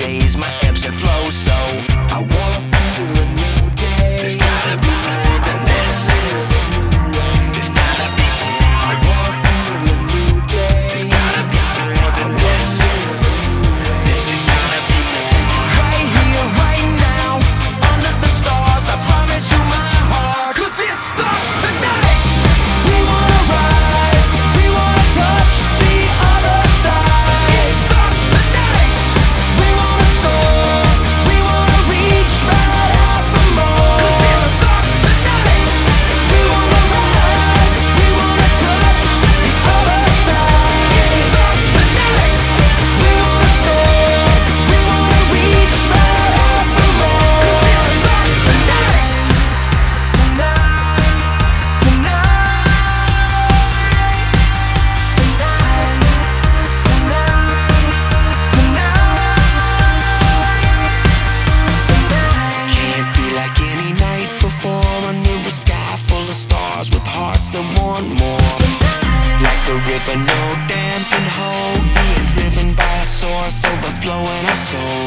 days, my ebbs and flows. So I wanna feel a new day. There's gotta be more than this. There's gotta be more. I wanna feel a new day. There's gotta be more than this. There's gotta be more. Right here, right now, under the stars, I promise you my heart. 'Cause it starts tonight. We wanna rise, we wanna touch the other side. It starts tonight. We wanna soar, we wanna reach right out for more. 'Cause it starts tonight. We wanna rise, we wanna touch the other side. It starts tonight. We wanna soar, we wanna reach right out for more. 'Cause it starts tonight. Can't be like any night before. Under a sky full of stars with hearts that want more. Like a river no dam can hold, being driven by a source, overflowing our soul.